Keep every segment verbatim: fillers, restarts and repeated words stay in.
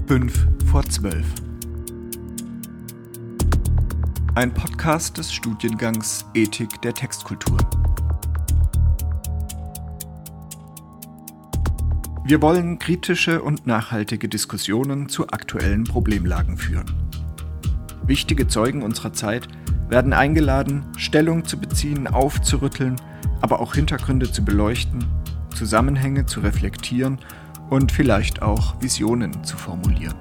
Fünf vor zwölf. Ein Podcast des Studiengangs Ethik der Textkultur. Wir wollen kritische und nachhaltige Diskussionen zu aktuellen Problemlagen führen. Wichtige Zeugen unserer Zeit werden eingeladen, Stellung zu beziehen, aufzurütteln, aber auch Hintergründe zu beleuchten, Zusammenhänge zu reflektieren und vielleicht auch Visionen zu formulieren.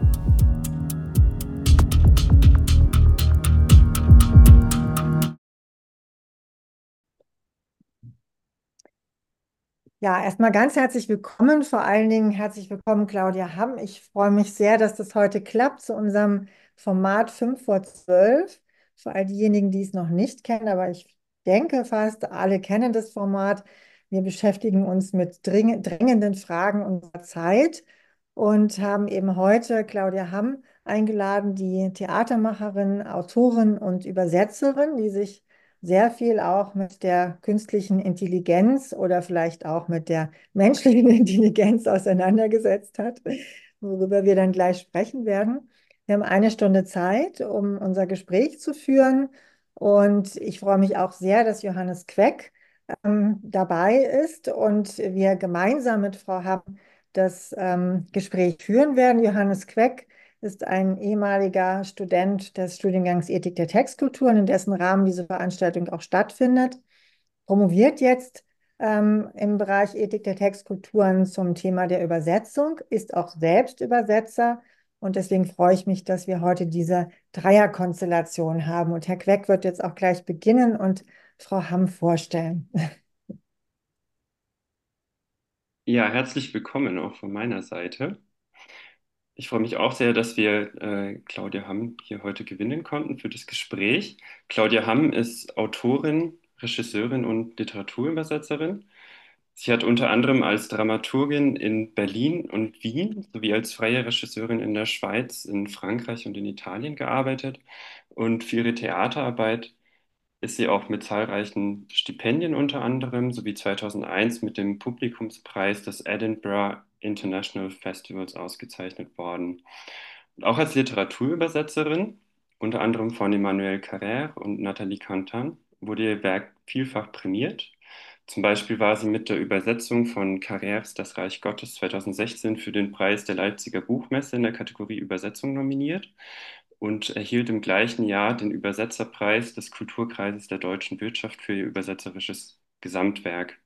Ja, erstmal ganz herzlich willkommen, vor allen Dingen herzlich willkommen, Claudia Hamm. Ich freue mich sehr, dass das heute klappt zu unserem Format fünf vor zwölf. Für all diejenigen, die es noch nicht kennen, aber ich denke fast alle kennen das Format. Wir beschäftigen uns mit dring drängenden Fragen unserer Zeit und haben eben heute Claudia Hamm eingeladen, die Theatermacherin, Autorin und Übersetzerin, die sich sehr viel auch mit der künstlichen Intelligenz oder vielleicht auch mit der menschlichen Intelligenz auseinandergesetzt hat, worüber wir dann gleich sprechen werden. Wir haben eine Stunde Zeit, um unser Gespräch zu führen. Und ich freue mich auch sehr, dass Johannes Queck ähm, dabei ist und wir gemeinsam mit Frau Hamm das ähm, Gespräch führen werden. Johannes Queck ist ein ehemaliger Student des Studiengangs Ethik der Textkulturen, in dessen Rahmen diese Veranstaltung auch stattfindet. Promoviert jetzt ähm, im Bereich Ethik der Textkulturen zum Thema der Übersetzung, ist auch selbst Übersetzer. Und deswegen freue ich mich, dass wir heute diese Dreierkonstellation haben. Und Herr Queck wird jetzt auch gleich beginnen und Frau Hamm vorstellen. Ja, herzlich willkommen auch von meiner Seite. Ich freue mich auch sehr, dass wir äh, Claudia Hamm hier heute gewinnen konnten für das Gespräch. Claudia Hamm ist Autorin, Regisseurin und Literaturübersetzerin. Sie hat unter anderem als Dramaturgin in Berlin und Wien sowie als freie Regisseurin in der Schweiz, in Frankreich und in Italien gearbeitet. Und für ihre Theaterarbeit ist sie auch mit zahlreichen Stipendien unter anderem sowie zweitausendeins mit dem Publikumspreis des Edinburgh International Festivals ausgezeichnet worden. Und auch als Literaturübersetzerin, unter anderem von Emmanuel Carrère und Nathalie Cantin, wurde ihr Werk vielfach prämiert. Zum Beispiel war sie mit der Übersetzung von Carrères Das Reich Gottes zweitausendsechzehn für den Preis der Leipziger Buchmesse in der Kategorie Übersetzung nominiert und erhielt im gleichen Jahr den Übersetzerpreis des Kulturkreises der deutschen Wirtschaft für ihr übersetzerisches Gesamtwerk.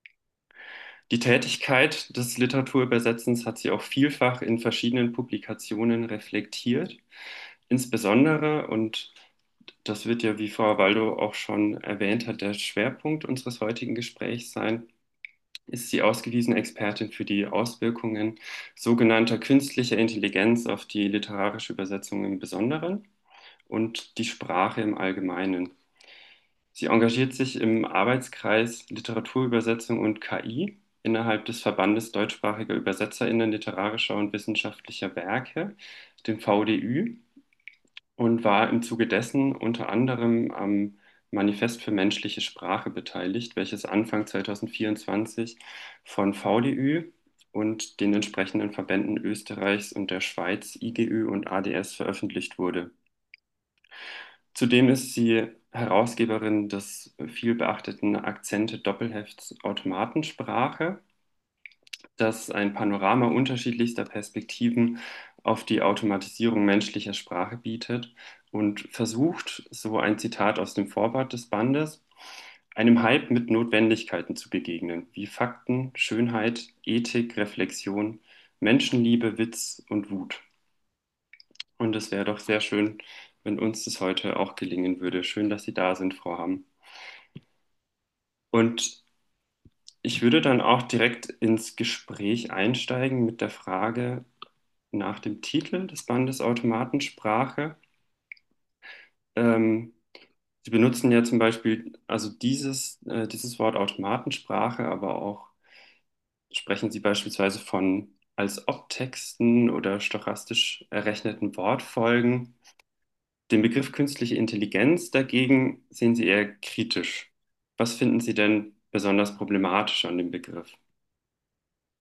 Die Tätigkeit des Literaturübersetzens hat sie auch vielfach in verschiedenen Publikationen reflektiert. Insbesondere, und das wird ja, wie Frau Waldo auch schon erwähnt hat, der Schwerpunkt unseres heutigen Gesprächs sein, ist sie ausgewiesene Expertin für die Auswirkungen sogenannter künstlicher Intelligenz auf die literarische Übersetzung im Besonderen und die Sprache im Allgemeinen. Sie engagiert sich im Arbeitskreis Literaturübersetzung und K I innerhalb des Verbandes deutschsprachiger ÜbersetzerInnen literarischer und wissenschaftlicher Werke, dem V D Ü, und war im Zuge dessen unter anderem am Manifest für menschliche Sprache beteiligt, welches Anfang zweitausendvierundzwanzig von V D Ü und den entsprechenden Verbänden Österreichs und der Schweiz, I G Ü und A D S, veröffentlicht wurde. Zudem ist sie Herausgeberin des viel beachteten Akzente-Doppelhefts Automatensprache, das ein Panorama unterschiedlichster Perspektiven auf die Automatisierung menschlicher Sprache bietet und versucht, so ein Zitat aus dem Vorwort des Bandes, einem Hype mit Notwendigkeiten zu begegnen, wie Fakten, Schönheit, Ethik, Reflexion, Menschenliebe, Witz und Wut. Und es wäre doch sehr schön, wenn uns das heute auch gelingen würde. Schön, dass Sie da sind, Frau Hamm. Und ich würde dann auch direkt ins Gespräch einsteigen mit der Frage nach dem Titel des Bandes Automatensprache. Ähm, Sie benutzen ja zum Beispiel also dieses, äh, dieses Wort Automatensprache, aber auch sprechen Sie beispielsweise von als Ob-Texten oder stochastisch errechneten Wortfolgen. Den Begriff künstliche Intelligenz dagegen sehen Sie eher kritisch. Was finden Sie denn besonders problematisch an dem Begriff?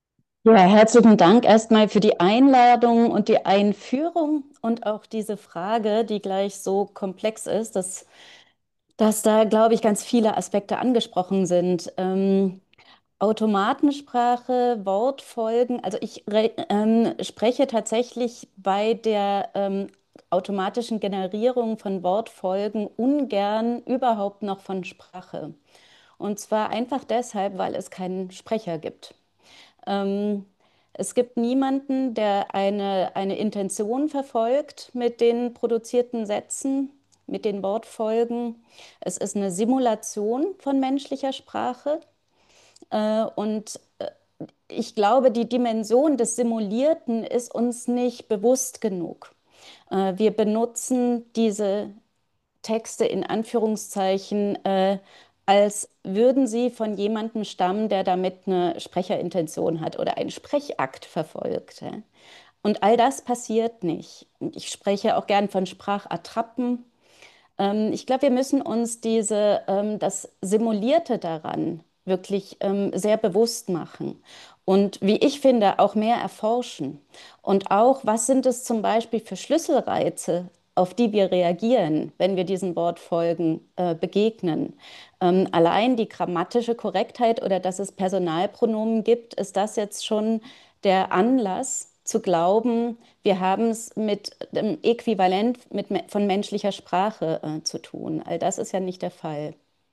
Ja, herzlichen Dank erstmal für die Einladung und die Einführung und auch diese Frage, die gleich so komplex ist, dass, dass da, glaube ich, ganz viele Aspekte angesprochen sind. Ähm, Automatensprache, Wortfolgen, also ich re- ähm, spreche tatsächlich bei der ähm, automatischen Generierung von Wortfolgen ungern überhaupt noch von Sprache. Und zwar einfach deshalb, weil es keinen Sprecher gibt. Ähm, Es gibt niemanden, der eine, eine Intention verfolgt mit den produzierten Sätzen, mit den Wortfolgen. Es ist eine Simulation von menschlicher Sprache. Äh, und äh, ich glaube, die Dimension des Simulierten ist uns nicht bewusst genug. Äh, wir benutzen diese Texte in Anführungszeichen, äh, als würden sie von jemandem stammen, der damit eine Sprecherintention hat oder einen Sprechakt verfolgt. Ja. Und all das passiert nicht. Und ich spreche auch gern von Sprachattrappen. Ähm, ich glaube, wir müssen uns diese, ähm, das Simulierte daran wirklich ähm, sehr bewusst machen. Und wie ich finde, auch mehr erforschen. Und auch, was sind es zum Beispiel für Schlüsselreize, auf die wir reagieren, wenn wir diesen Wortfolgen äh, begegnen. Ähm, allein die grammatische Korrektheit oder dass es Personalpronomen gibt, ist das jetzt schon der Anlass zu glauben, wir haben es mit dem Äquivalent mit, me- von menschlicher Sprache äh, zu tun. All das ist ja nicht der Fall.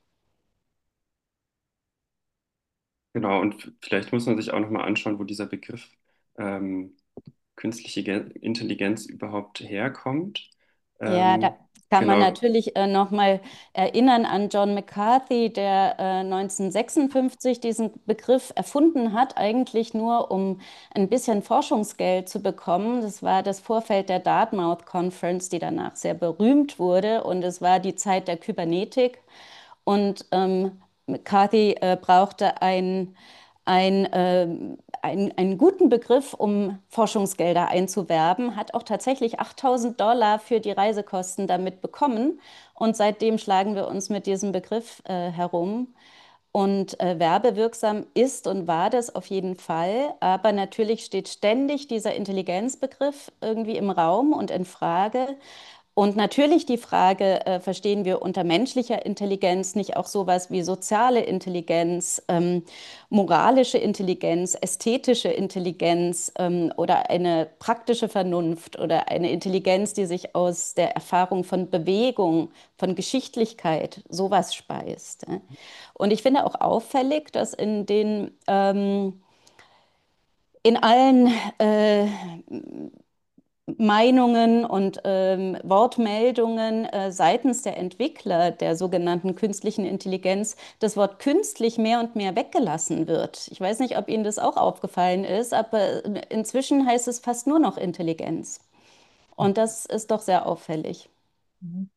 Genau, und f- vielleicht muss man sich auch nochmal anschauen, wo dieser Begriff ähm, künstliche Ge- Intelligenz überhaupt herkommt. Ja, da Ähm, kann man genau, natürlich äh, nochmal erinnern an John McCarthy, der äh, neunzehnhundertsechsundfünfzig diesen Begriff erfunden hat, eigentlich nur um ein bisschen Forschungsgeld zu bekommen. Das war das Vorfeld der Dartmouth Conference, die danach sehr berühmt wurde. Und es war die Zeit der Kybernetik. Und ähm, McCarthy äh, brauchte ein, ein, ähm, ein, einen guten Begriff, um Forschungsgelder einzuwerben, hat auch tatsächlich achttausend Dollar für die Reisekosten damit bekommen. Und seitdem schlagen wir uns mit diesem Begriff äh, herum. Und äh, werbewirksam ist und war das auf jeden Fall. Aber natürlich steht ständig dieser Intelligenzbegriff irgendwie im Raum und in Frage. Und natürlich die Frage, äh, verstehen wir unter menschlicher Intelligenz nicht auch sowas wie soziale Intelligenz, ähm, moralische Intelligenz, ästhetische Intelligenz ähm, oder eine praktische Vernunft oder eine Intelligenz, die sich aus der Erfahrung von Bewegung, von Geschichtlichkeit, sowas speist. Ja. Und ich finde auch auffällig, dass in den ähm, in allen äh, Meinungen und ähm, Wortmeldungen äh, seitens der Entwickler der sogenannten künstlichen Intelligenz das Wort künstlich mehr und mehr weggelassen wird. Ich weiß nicht, ob Ihnen das auch aufgefallen ist, aber inzwischen heißt es fast nur noch Intelligenz. Und das ist doch sehr auffällig. Mhm.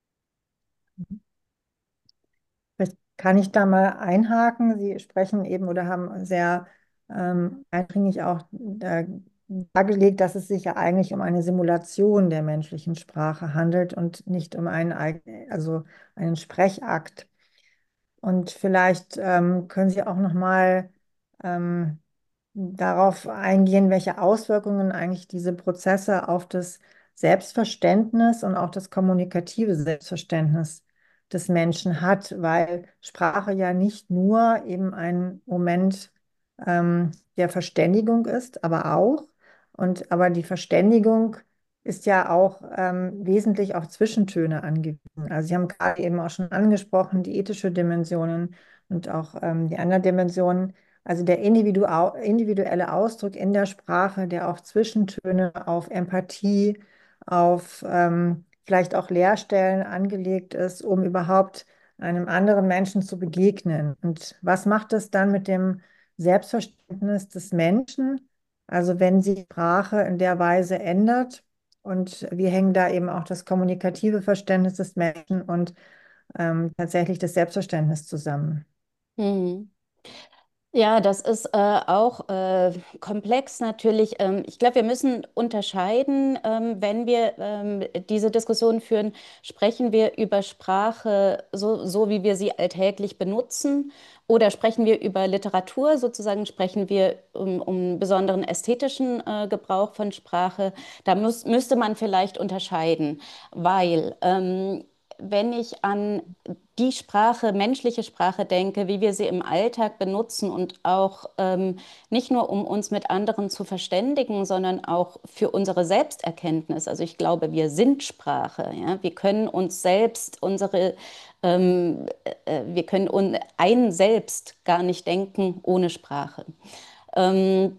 Vielleicht kann ich da mal einhaken. Sie sprechen eben oder haben sehr ähm, eindringlich auch äh, dargelegt, dass es sich ja eigentlich um eine Simulation der menschlichen Sprache handelt und nicht um einen, eig- also einen Sprechakt. Und vielleicht ähm, können Sie auch noch mal ähm, darauf eingehen, welche Auswirkungen eigentlich diese Prozesse auf das Selbstverständnis und auch das kommunikative Selbstverständnis des Menschen hat, weil Sprache ja nicht nur eben ein Moment ähm, der Verständigung ist, aber auch, und aber die Verständigung ist ja auch ähm, wesentlich auf Zwischentöne angewiesen. Also Sie haben gerade eben auch schon angesprochen, die ethische Dimensionen und auch ähm, die anderen Dimensionen. Also der individu individuelle Ausdruck in der Sprache, der auf Zwischentöne, auf Empathie, auf ähm, vielleicht auch Leerstellen angelegt ist, um überhaupt einem anderen Menschen zu begegnen. Und was macht es dann mit dem Selbstverständnis des Menschen? Also wenn sich Sprache in der Weise ändert und wir hängen da eben auch das kommunikative Verständnis des Menschen und ähm, tatsächlich das Selbstverständnis zusammen. Mhm. Ja, das ist äh, auch äh, komplex natürlich. Ähm, ich glaube, wir müssen unterscheiden, ähm, wenn wir ähm, diese Diskussion führen, sprechen wir über Sprache so, so, wie wir sie alltäglich benutzen, oder sprechen wir über Literatur, sozusagen sprechen wir um, um besonderen ästhetischen äh, Gebrauch von Sprache. Da muss, müsste man vielleicht unterscheiden, weil ähm, wenn ich an die Sprache, menschliche Sprache denke, wie wir sie im Alltag benutzen und auch ähm, nicht nur um uns mit anderen zu verständigen, sondern auch für unsere Selbsterkenntnis. Also ich glaube, wir sind Sprache. Ja? Wir können uns selbst, unsere, ähm, äh, wir können un ein Selbst gar nicht denken ohne Sprache. Ähm,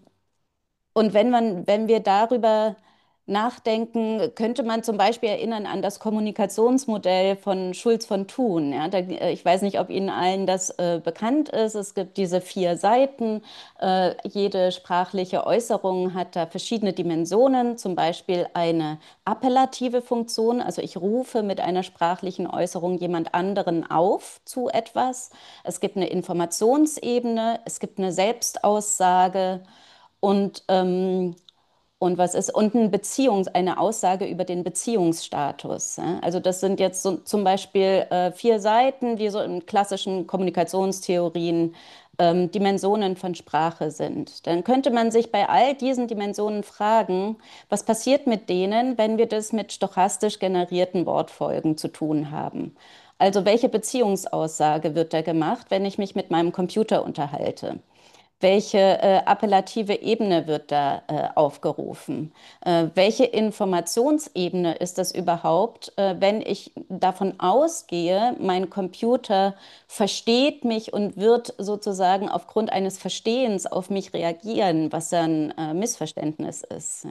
und wenn man, wenn wir darüber nachdenken, könnte man zum Beispiel erinnern an das Kommunikationsmodell von Schulz von Thun. Ja, da, äh, ich weiß nicht, ob Ihnen allen das äh, bekannt ist. Es gibt diese vier Seiten. Äh, jede sprachliche Äußerung hat da verschiedene Dimensionen, zum Beispiel eine appellative Funktion. Also ich rufe mit einer sprachlichen Äußerung jemand anderen auf zu etwas. Es gibt eine Informationsebene, es gibt eine Selbstaussage. Und, ähm, und was ist, und ein Beziehungs, eine Aussage über den Beziehungsstatus. Ja? Also das sind jetzt so, zum Beispiel äh, vier Seiten, wie so in klassischen Kommunikationstheorien ähm, Dimensionen von Sprache sind. Dann könnte man sich bei all diesen Dimensionen fragen, was passiert mit denen, wenn wir das mit stochastisch generierten Wortfolgen zu tun haben? Also welche Beziehungsaussage wird da gemacht, wenn ich mich mit meinem Computer unterhalte? Welche äh, appellative Ebene wird da äh, aufgerufen? Äh, welche Informationsebene ist das überhaupt, äh, wenn ich davon ausgehe, mein Computer versteht mich und wird sozusagen aufgrund eines Verstehens auf mich reagieren, was ja ein äh, Missverständnis ist. Ja?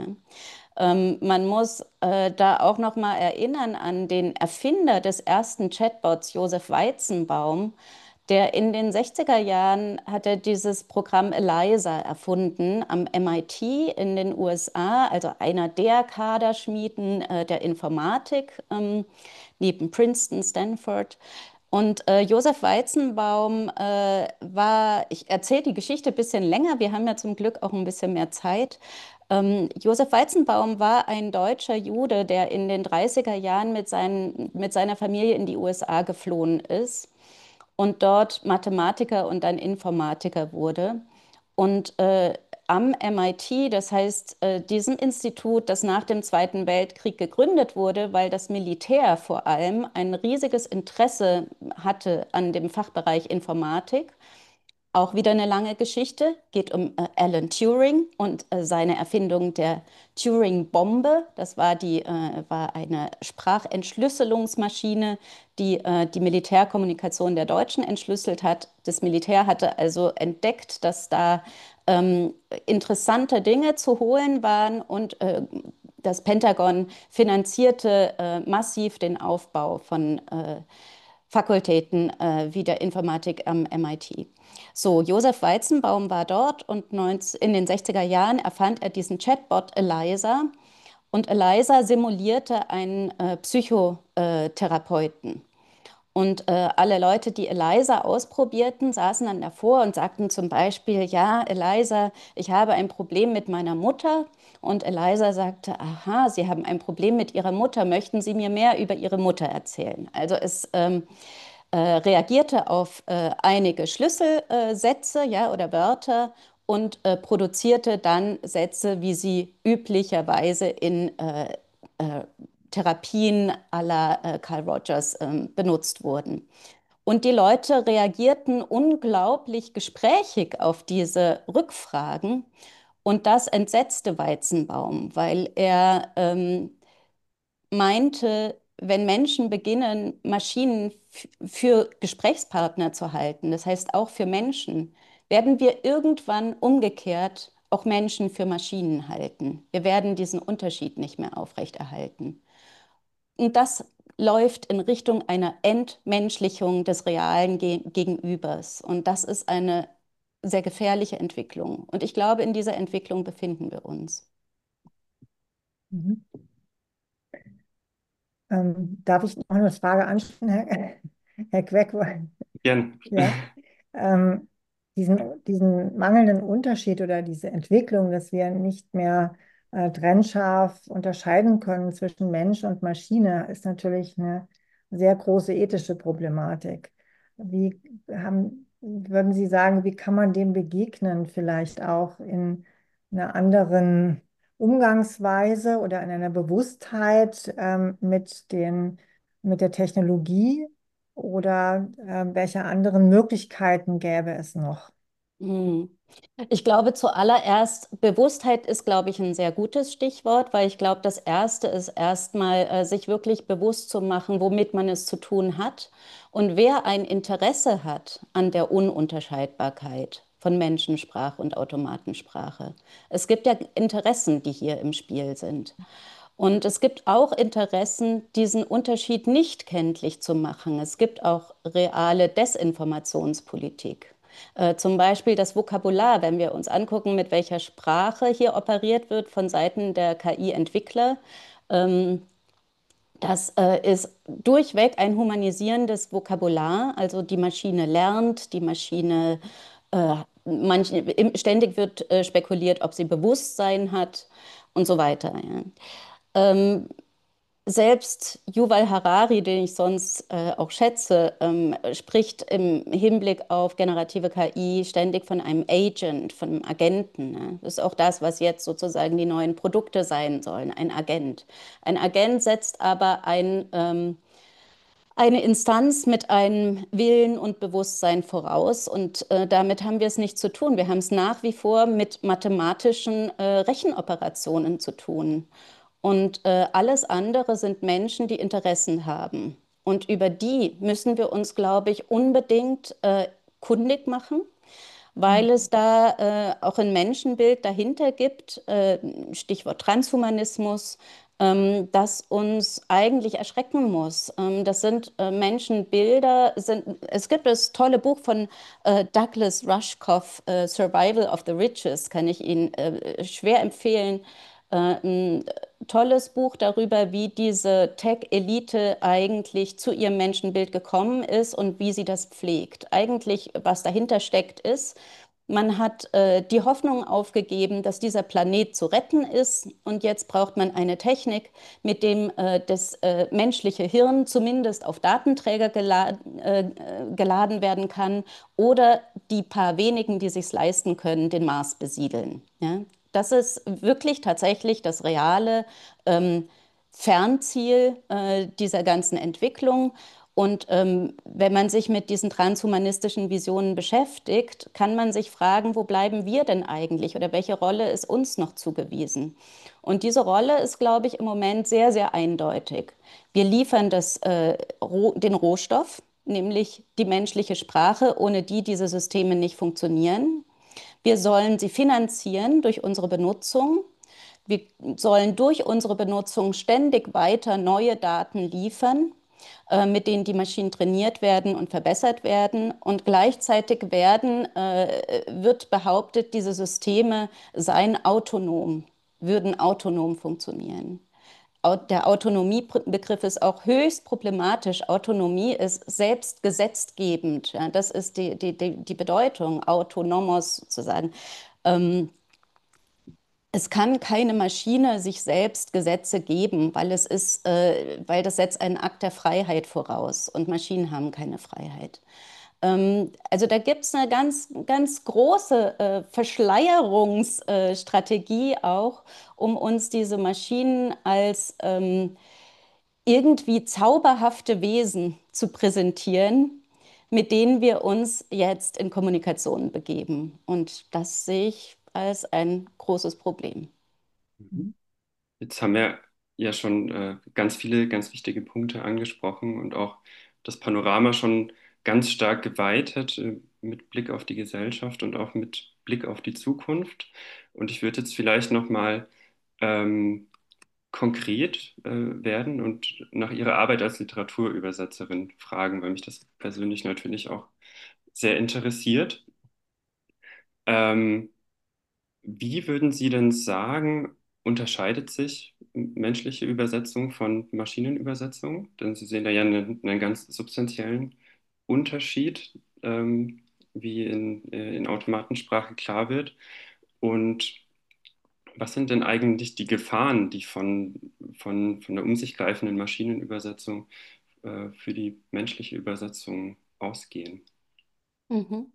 Ähm, man muss äh, da auch noch mal erinnern an den Erfinder des ersten Chatbots, Josef Weizenbaum, der in den sechziger Jahren hat er dieses Programm ELIZA erfunden am M I T in den U S A, also einer der Kaderschmieden äh, der Informatik, ähm, neben Princeton, Stanford. Und äh, Josef Weizenbaum äh, war, ich erzähle die Geschichte ein bisschen länger, wir haben ja zum Glück auch ein bisschen mehr Zeit. Ähm, Josef Weizenbaum war ein deutscher Jude, der in den dreißiger Jahren mit, seinen, mit seiner Familie in die U S A geflohen ist und dort Mathematiker und dann Informatiker wurde. Und äh, am M I T, das heißt äh, diesem Institut, das nach dem Zweiten Weltkrieg gegründet wurde, weil das Militär vor allem ein riesiges Interesse hatte an dem Fachbereich Informatik, auch wieder eine lange Geschichte, geht um äh, Alan Turing und äh, seine Erfindung der Turing-Bombe. Das war, die, äh, war eine Sprachentschlüsselungsmaschine, die äh, die Militärkommunikation der Deutschen entschlüsselt hat. Das Militär hatte also entdeckt, dass da ähm, interessante Dinge zu holen waren, und äh, das Pentagon finanzierte äh, massiv den Aufbau von äh, Fakultäten äh, wie der Informatik am M I T. So, Josef Weizenbaum war dort, und in den sechziger Jahren erfand er diesen Chatbot ELIZA. Und ELIZA simulierte einen äh, Psychotherapeuten. Und äh, alle Leute, die ELIZA ausprobierten, saßen dann davor und sagten zum Beispiel: Ja, ELIZA, ich habe ein Problem mit meiner Mutter. Und ELIZA sagte: Aha, Sie haben ein Problem mit Ihrer Mutter. Möchten Sie mir mehr über Ihre Mutter erzählen? Also es ähm, äh, reagierte auf äh, einige Schlüsselsätze, ja, oder Wörter, und äh, produzierte dann Sätze, wie sie üblicherweise in äh, äh, Therapien à la äh, Carl Rogers ähm, benutzt wurden. Und die Leute reagierten unglaublich gesprächig auf diese Rückfragen. Und das entsetzte Weizenbaum, weil er ähm, meinte, wenn Menschen beginnen, Maschinen für Gesprächspartner zu halten, das heißt auch für Menschen, werden wir irgendwann umgekehrt auch Menschen für Maschinen halten. Wir werden diesen Unterschied nicht mehr aufrechterhalten. Und das läuft in Richtung einer Entmenschlichung des realen Ge Gegenübers. Und das ist eine sehr gefährliche Entwicklung. Und ich glaube, in dieser Entwicklung befinden wir uns. Mhm. Ähm, darf ich noch eine Frage anstellen, Herr, Herr Queck? Gern. Ja. Ähm, diesen, diesen mangelnden Unterschied oder diese Entwicklung, dass wir nicht mehr äh, trennscharf unterscheiden können zwischen Mensch und Maschine, ist natürlich eine sehr große ethische Problematik. Wie haben, würden Sie sagen, wie kann man dem begegnen, vielleicht auch in einer anderen Umgangsweise oder in einer Bewusstheit ähm, mit den, mit der Technologie? Oder äh, welche anderen Möglichkeiten gäbe es noch? Hm. Ich glaube, zuallererst, Bewusstheit ist, glaube ich, ein sehr gutes Stichwort, weil ich glaube, das Erste ist erstmal, äh, sich wirklich bewusst zu machen, womit man es zu tun hat und wer ein Interesse hat an der Ununterscheidbarkeit von Menschensprache und Automatensprache. Es gibt ja Interessen, die hier im Spiel sind. Und es gibt auch Interessen, diesen Unterschied nicht kenntlich zu machen. Es gibt auch reale Desinformationspolitik. Äh, zum Beispiel das Vokabular, wenn wir uns angucken, mit welcher Sprache hier operiert wird von Seiten der K I-Entwickler. Ähm, das äh, ist durchweg ein humanisierendes Vokabular. Also die Maschine lernt, die Maschine, äh, manch, im, ständig wird äh, spekuliert, ob sie Bewusstsein hat und so weiter. Ja. Ähm, Selbst Yuval Harari, den ich sonst äh, auch schätze, ähm, spricht im Hinblick auf generative K I ständig von einem Agent, von einem Agenten. Ne? Das ist auch das, was jetzt sozusagen die neuen Produkte sein sollen, ein Agent. Ein Agent setzt aber ein, ähm, eine Instanz mit einem Willen und Bewusstsein voraus. Und äh, damit haben wir es nicht zu tun. Wir haben es nach wie vor mit mathematischen äh, Rechenoperationen zu tun. Und äh, alles andere sind Menschen, die Interessen haben. Und über die müssen wir uns, glaube ich, unbedingt äh, kundig machen, weil es da äh, auch ein Menschenbild dahinter gibt, äh, Stichwort Transhumanismus, ähm, das uns eigentlich erschrecken muss. Ähm, das sind äh, Menschenbilder. Sind, es gibt das tolle Buch von äh, Douglas Rushkoff, äh, Survival of the Richest, kann ich Ihnen äh, schwer empfehlen. Äh, ein tolles Buch darüber, wie diese Tech-Elite eigentlich zu ihrem Menschenbild gekommen ist und wie sie das pflegt. Eigentlich, was dahinter steckt, ist, man hat äh, die Hoffnung aufgegeben, dass dieser Planet zu retten ist. Und jetzt braucht man eine Technik, mit dem äh, das äh, menschliche Hirn zumindest auf Datenträger geladen, äh, geladen werden kann oder die paar wenigen, die sich leisten können, den Mars besiedeln. Ja? Das ist wirklich tatsächlich das reale ähm, Fernziel äh, dieser ganzen Entwicklung. Und ähm, wenn man sich mit diesen transhumanistischen Visionen beschäftigt, kann man sich fragen, wo bleiben wir denn eigentlich oder welche Rolle ist uns noch zugewiesen? Und diese Rolle ist, glaube ich, im Moment sehr, sehr eindeutig. Wir liefern das, äh, Roh- den Rohstoff, nämlich die menschliche Sprache, ohne die diese Systeme nicht funktionieren. Wir sollen sie finanzieren durch unsere Benutzung. Wir sollen durch unsere Benutzung ständig weiter neue Daten liefern, äh, mit denen die Maschinen trainiert werden und verbessert werden. Und gleichzeitig werden, äh, wird behauptet, diese Systeme seien autonom, würden autonom funktionieren. Der Autonomiebegriff ist auch höchst problematisch. Autonomie ist selbstgesetzgebend. Ja, das ist die, die, die, die Bedeutung, autonomos sozusagen. Ähm, Es kann keine Maschine sich selbst Gesetze geben, weil es ist, äh, weil das setzt einen Akt der Freiheit voraus und Maschinen haben keine Freiheit. Ähm, also da gibt es eine ganz, ganz große äh, Verschleierungsstrategie auch, um uns diese Maschinen als ähm, irgendwie zauberhafte Wesen zu präsentieren, mit denen wir uns jetzt in Kommunikation begeben. Und das sehe ich als ein großes Problem. Mhm. Jetzt haben wir ja schon äh, ganz viele ganz wichtige Punkte angesprochen und auch das Panorama schon ganz stark geweitet äh, mit Blick auf die Gesellschaft und auch mit Blick auf die Zukunft. Und ich würde jetzt vielleicht noch mal ähm, konkret äh, werden und nach Ihrer Arbeit als Literaturübersetzerin fragen, weil mich das persönlich natürlich auch sehr interessiert. Ähm, Wie würden Sie denn sagen, unterscheidet sich menschliche Übersetzung von Maschinenübersetzung? Denn Sie sehen da ja einen, einen ganz substanziellen Unterschied. Ähm, wie in, äh, in Automatensprache klar wird. Und was sind denn eigentlich die Gefahren, die von, von, von der um sich greifenden Maschinenübersetzung äh, für die menschliche Übersetzung ausgehen? Mhm.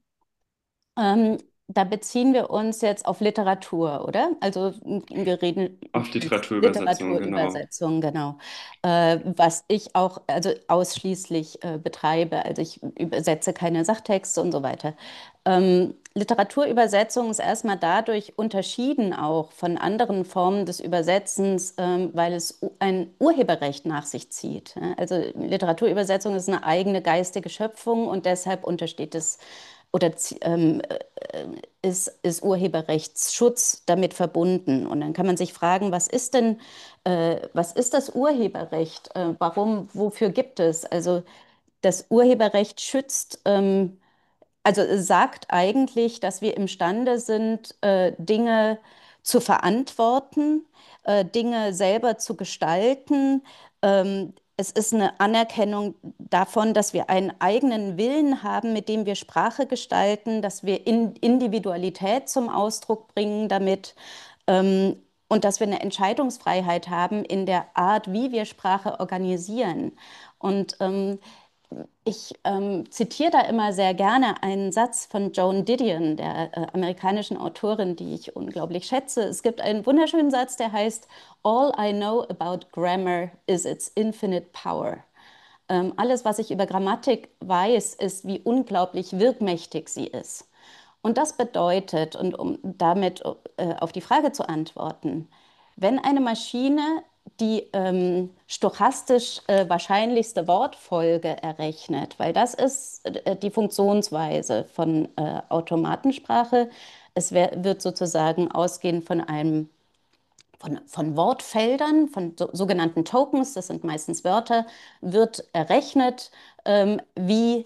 Ähm, Da beziehen wir uns jetzt auf Literatur, oder? Also m, wir reden Auf jetzt Literaturübersetzung, genau. Literaturübersetzung, genau. Äh, was ich auch also ausschließlich äh, betreibe. Also ich übersetze keine Sachtexte und so weiter. Ähm, Literaturübersetzung ist erstmal dadurch unterschieden auch von anderen Formen des Übersetzens, ähm, weil es u- ein Urheberrecht nach sich zieht. Ja? Also Literaturübersetzung ist eine eigene geistige Schöpfung und deshalb untersteht es oder ähm, äh, ist, ist Urheberrechtsschutz damit verbunden. Und dann kann man sich fragen, was ist denn, äh, was ist das Urheberrecht? Äh, warum, wofür gibt es? Also das Urheberrecht schützt ähm, also es sagt eigentlich, dass wir imstande sind, äh, Dinge zu verantworten, äh, Dinge selber zu gestalten. Ähm, es ist eine Anerkennung davon, dass wir einen eigenen Willen haben, mit dem wir Sprache gestalten, dass wir in Individualität zum Ausdruck bringen damit, ähm, und dass wir eine Entscheidungsfreiheit haben in der Art, wie wir Sprache organisieren. Und ähm, ich ähm, zitiere da immer sehr gerne einen Satz von Joan Didion, der äh, amerikanischen Autorin, die ich unglaublich schätze. Es gibt einen wunderschönen Satz, der heißt, All I know about grammar is its infinite power. Ähm, alles, was ich über Grammatik weiß, ist, wie unglaublich wirkmächtig sie ist. Und das bedeutet, und um damit äh, auf die Frage zu antworten, wenn eine Maschine die ähm, stochastisch äh, wahrscheinlichste Wortfolge errechnet, weil das ist äh, die Funktionsweise von äh, Automatensprache. Es wär, wird sozusagen ausgehen von einem von, von Wortfeldern, von so, sogenannten Tokens, das sind meistens Wörter, wird errechnet, ähm, wie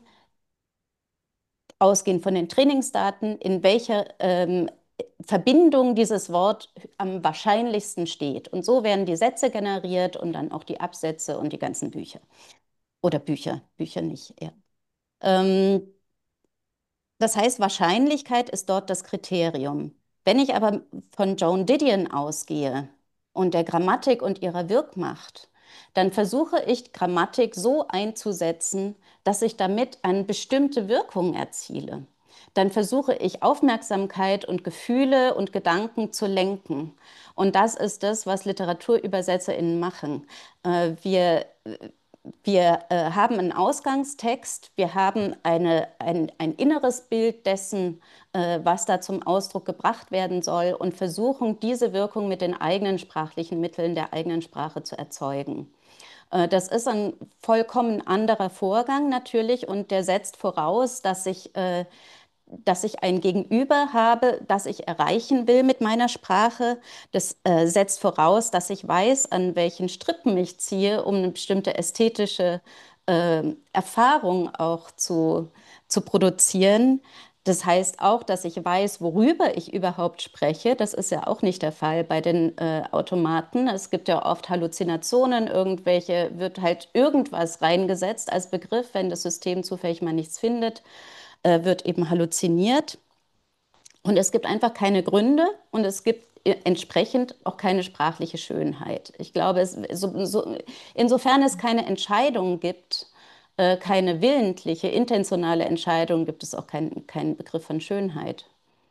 ausgehend von den Trainingsdaten, in welcher ähm, Verbindung dieses Wort am wahrscheinlichsten steht. Und so werden die Sätze generiert und dann auch die Absätze und die ganzen Bücher. Oder Bücher, Bücher nicht eher. Ähm, Das heißt, Wahrscheinlichkeit ist dort das Kriterium. Wenn ich aber von Joan Didion ausgehe und der Grammatik und ihrer Wirkmacht, dann versuche ich Grammatik so einzusetzen, dass ich damit eine bestimmte Wirkung erziele. Dann versuche ich Aufmerksamkeit und Gefühle und Gedanken zu lenken. Und das ist das, was LiteraturübersetzerInnen machen. Äh, wir wir äh, haben einen Ausgangstext, wir haben eine, ein, ein inneres Bild dessen, äh, was da zum Ausdruck gebracht werden soll und versuchen, diese Wirkung mit den eigenen sprachlichen Mitteln der eigenen Sprache zu erzeugen. Äh, das ist ein vollkommen anderer Vorgang natürlich und der setzt voraus, dass ich äh, dass ich ein Gegenüber habe, das ich erreichen will mit meiner Sprache. Das äh, setzt voraus, dass ich weiß, an welchen Strippen ich ziehe, um eine bestimmte ästhetische äh, Erfahrung auch zu, zu produzieren. Das heißt auch, dass ich weiß, worüber ich überhaupt spreche. Das ist ja auch nicht der Fall bei den äh, Automaten. Es gibt ja oft Halluzinationen, irgendwelche, wird halt irgendwas reingesetzt als Begriff, wenn das System zufällig mal nichts findet, äh, wird eben halluziniert. Und es gibt einfach keine Gründe und es gibt entsprechend auch keine sprachliche Schönheit. Ich glaube, es, so, so, insofern es keine Entscheidung gibt, äh, keine willentliche, intentionale Entscheidung, gibt es auch keinen keinen Begriff von Schönheit.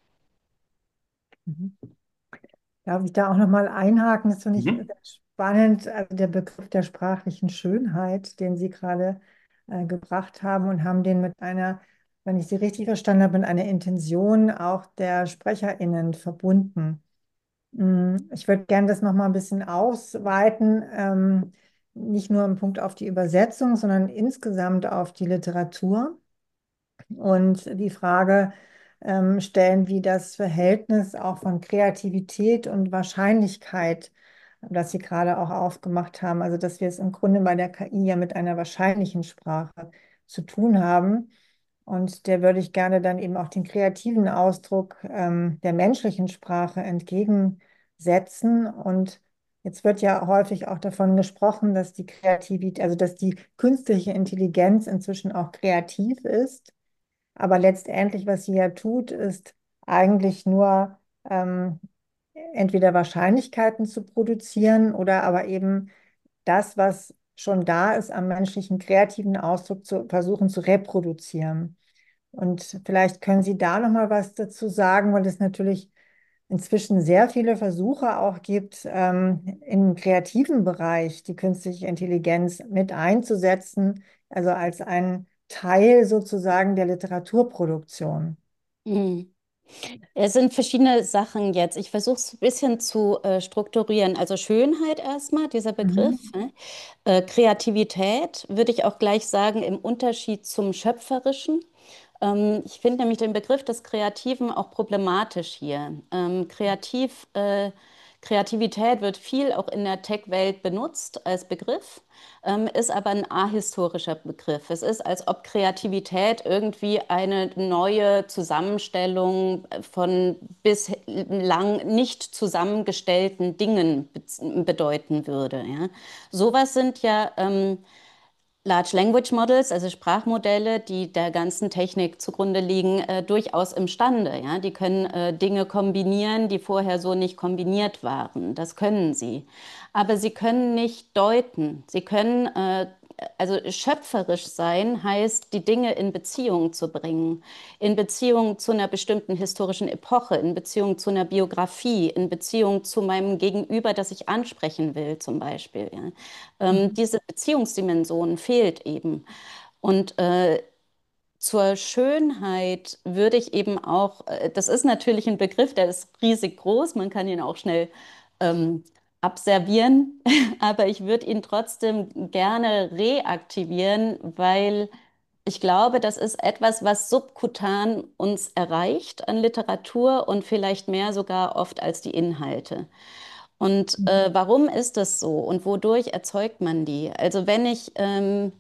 Mhm. Darf ich da auch nochmal einhaken? Das finde ich sehr Mhm. spannend, also der Begriff der sprachlichen Schönheit, den Sie gerade äh, gebracht haben und haben den mit einer, wenn ich Sie richtig verstanden habe, mit einer Intention auch der SprecherInnen verbunden. Mm, Ich würde gerne das nochmal ein bisschen ausweiten, ähm, nicht nur im Punkt auf die Übersetzung, sondern insgesamt auf die Literatur und die Frage ähm, stellen, wie das Verhältnis auch von Kreativität und Wahrscheinlichkeit, das Sie gerade auch aufgemacht haben, also dass wir es im Grunde bei der K I ja mit einer wahrscheinlichen Sprache zu tun haben. Und der würde ich gerne dann eben auch den kreativen Ausdruck ähm, der menschlichen Sprache entgegensetzen. Und jetzt wird ja häufig auch davon gesprochen, dass die Kreativität, also dass die künstliche Intelligenz inzwischen auch kreativ ist. Aber letztendlich, was sie ja tut, ist eigentlich nur ähm, entweder Wahrscheinlichkeiten zu produzieren oder aber eben das, was schon da ist, am menschlichen kreativen Ausdruck zu versuchen zu reproduzieren. Und vielleicht können Sie da noch mal was dazu sagen, weil es natürlich inzwischen sehr viele Versuche auch gibt, ähm, im kreativen Bereich die künstliche Intelligenz mit einzusetzen, also als ein Teil sozusagen der Literaturproduktion. Mhm. Es sind verschiedene Sachen jetzt. Ich versuche es ein bisschen zu äh, strukturieren. Also Schönheit erstmal, dieser Begriff. Mhm. Ne? Äh, Kreativität würde ich auch gleich sagen im Unterschied zum Schöpferischen. Ähm, ich finde nämlich den Begriff des Kreativen auch problematisch hier. Ähm, kreativ, äh, Kreativität wird viel auch in der Tech-Welt benutzt als Begriff, ähm, ist aber ein ahistorischer Begriff. Es ist, als ob Kreativität irgendwie eine neue Zusammenstellung von bislang nicht zusammengestellten Dingen be bedeuten würde. Ja. Sowas sind ja ähm, Large Language Models, also Sprachmodelle, die der ganzen Technik zugrunde liegen, äh, durchaus imstande. Ja? Die können äh, Dinge kombinieren, die vorher so nicht kombiniert waren. Das können sie. Aber sie können nicht deuten. Sie können, äh, also schöpferisch sein, heißt, die Dinge in Beziehung zu bringen. In Beziehung zu einer bestimmten historischen Epoche, in Beziehung zu einer Biografie, in Beziehung zu meinem Gegenüber, das ich ansprechen will, zum Beispiel. Ja? Ähm, Mhm. diese Beziehungsdimension fehlt eben. Und äh, zur Schönheit würde ich eben auch, äh, das ist natürlich ein Begriff, der ist riesig groß, man kann ihn auch schnell ähm, abservieren, aber ich würde ihn trotzdem gerne reaktivieren, weil ich glaube, das ist etwas, was subkutan uns erreicht an Literatur und vielleicht mehr sogar oft als die Inhalte. Und äh, warum ist das so und wodurch erzeugt man die? Also wenn ich, ähm,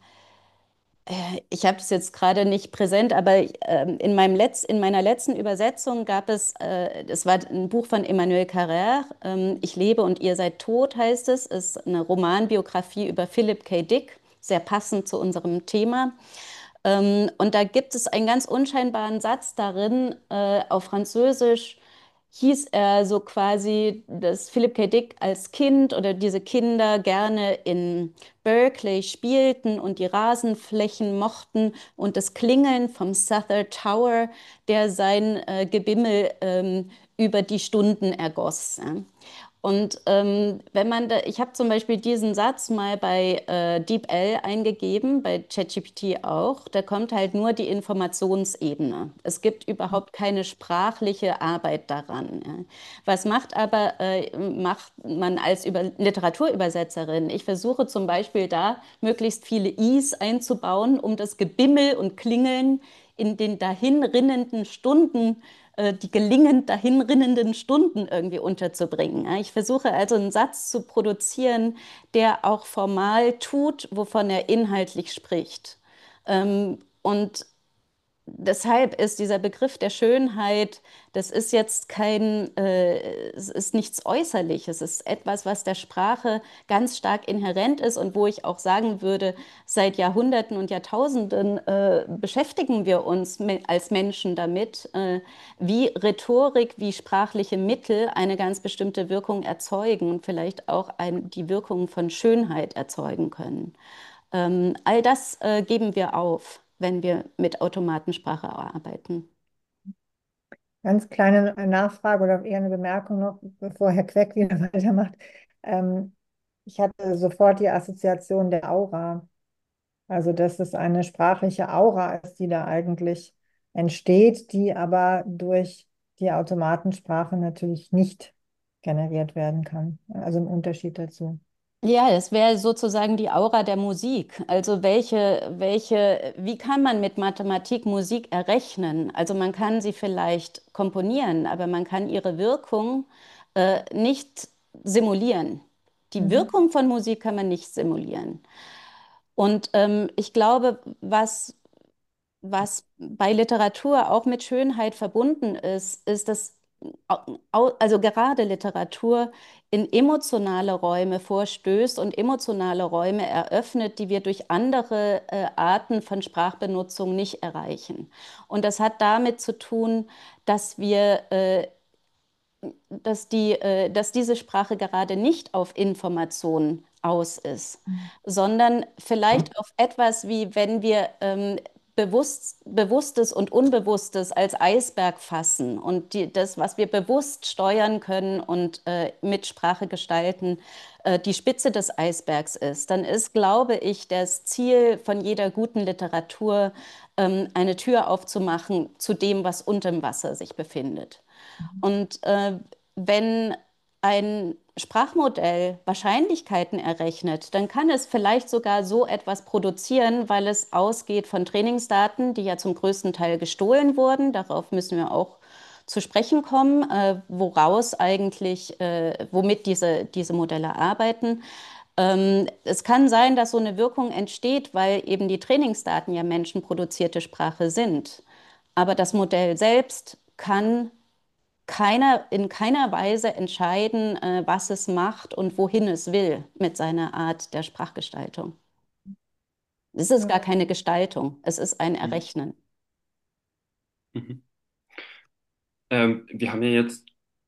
äh, ich habe das jetzt gerade nicht präsent, aber ähm, in meinem Letz-, in meiner letzten Übersetzung gab es, äh, das war ein Buch von Emmanuel Carrère, ähm, Ich lebe und ihr seid tot heißt es, ist eine Romanbiografie über Philip K. Dick, sehr passend zu unserem Thema. Ähm, und da gibt es einen ganz unscheinbaren Satz darin, äh, auf Französisch hieß er so quasi, dass Philip K. Dick als Kind oder diese Kinder gerne in Berkeley spielten und die Rasenflächen mochten und das Klingeln vom Souther Tower, der sein äh, Gebimmel ähm, über die Stunden ergoss. Ja. Und ähm, wenn man da, ich habe zum Beispiel diesen Satz mal bei äh, DeepL eingegeben, bei ChatGPT auch, da kommt halt nur die Informationsebene. Es gibt überhaupt keine sprachliche Arbeit daran. Ja. Was macht aber äh, macht man als Über Literaturübersetzerin? Ich versuche zum Beispiel da möglichst viele Is einzubauen, um das Gebimmel und Klingeln in den dahinrinnenden Stunden äh, die gelingend dahinrinnenden Stunden irgendwie unterzubringen. Ja, ich versuche also einen Satz zu produzieren, der auch formal tut, wovon er inhaltlich spricht. Ähm, und deshalb ist dieser Begriff der Schönheit, das ist jetzt kein, äh, es ist nichts Äußerliches, es ist etwas, was der Sprache ganz stark inhärent ist und wo ich auch sagen würde, seit Jahrhunderten und Jahrtausenden äh, beschäftigen wir uns me- als Menschen damit, äh, wie Rhetorik, wie sprachliche Mittel eine ganz bestimmte Wirkung erzeugen und vielleicht auch ein, die Wirkung von Schönheit erzeugen können. Ähm, all das äh, geben wir auf, wenn wir mit Automatensprache arbeiten. Ganz kleine Nachfrage oder eher eine Bemerkung noch, bevor Herr Queck wieder weitermacht. Ähm, ich hatte sofort die Assoziation der Aura. Also, dass es eine sprachliche Aura ist, die da eigentlich entsteht, die aber durch die Automatensprache natürlich nicht generiert werden kann. Also im Unterschied dazu. Ja, es wäre sozusagen die Aura der Musik. Also welche, welche, wie kann man mit Mathematik Musik errechnen? Also man kann sie vielleicht komponieren, aber man kann ihre Wirkung äh, nicht simulieren. Die Mhm. Wirkung von Musik kann man nicht simulieren. Und ähm, ich glaube, was was bei Literatur auch mit Schönheit verbunden ist, ist, dass also gerade Literatur in emotionale Räume vorstößt und emotionale Räume eröffnet, die wir durch andere äh, Arten von Sprachbenutzung nicht erreichen. Und das hat damit zu tun, dass wir äh, dass die, äh, dass diese Sprache gerade nicht auf Information aus ist, Mhm. sondern vielleicht auf etwas wie, wenn wir ähm, bewusst, Bewusstes und Unbewusstes als Eisberg fassen und die, das, was wir bewusst steuern können und äh, mit Sprache gestalten, äh, die Spitze des Eisbergs ist, dann ist, glaube ich, das Ziel von jeder guten Literatur, ähm, eine Tür aufzumachen zu dem, was unter dem Wasser sich befindet. Und äh, wenn ein Sprachmodell Wahrscheinlichkeiten errechnet, dann kann es vielleicht sogar so etwas produzieren, weil es ausgeht von Trainingsdaten, die ja zum größten Teil gestohlen wurden. Darauf müssen wir auch zu sprechen kommen, äh, woraus eigentlich, äh, womit diese, diese Modelle arbeiten. Ähm, es kann sein, dass so eine Wirkung entsteht, weil eben die Trainingsdaten ja menschenproduzierte Sprache sind. Aber das Modell selbst kann keiner, in keiner Weise entscheiden, äh, was es macht und wohin es will mit seiner Art der Sprachgestaltung. Es ist Ja. gar keine Gestaltung, es ist ein Mhm. Errechnen. Mhm. Ähm, wir haben ja jetzt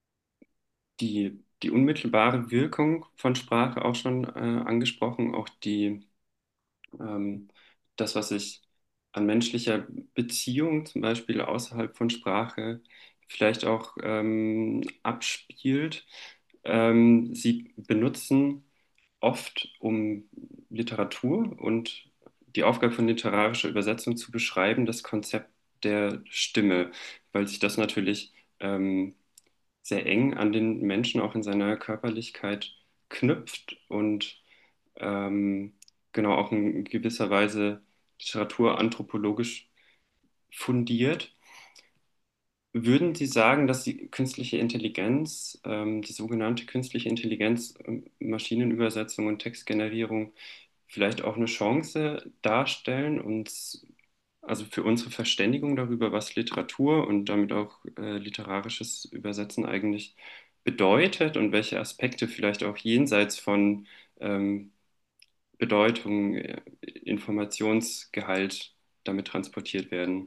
die, die unmittelbare Wirkung von Sprache auch schon äh, angesprochen, auch die, ähm, das, was sich an menschlicher Beziehung zum Beispiel außerhalb von Sprache vielleicht auch ähm, abspielt. Ähm, Sie benutzen oft, um Literatur und die Aufgabe von literarischer Übersetzung zu beschreiben, das Konzept der Stimme, weil sich das natürlich ähm, sehr eng an den Menschen auch in seiner Körperlichkeit knüpft und ähm, genau auch in gewisser Weise literaturanthropologisch fundiert. Würden Sie sagen, dass die künstliche Intelligenz, ähm, die sogenannte künstliche Intelligenz, ähm, Maschinenübersetzung und Textgenerierung vielleicht auch eine Chance darstellen, uns, also für unsere Verständigung darüber, was Literatur und damit auch äh, literarisches Übersetzen eigentlich bedeutet und welche Aspekte vielleicht auch jenseits von ähm, Bedeutung, äh, Informationsgehalt damit transportiert werden?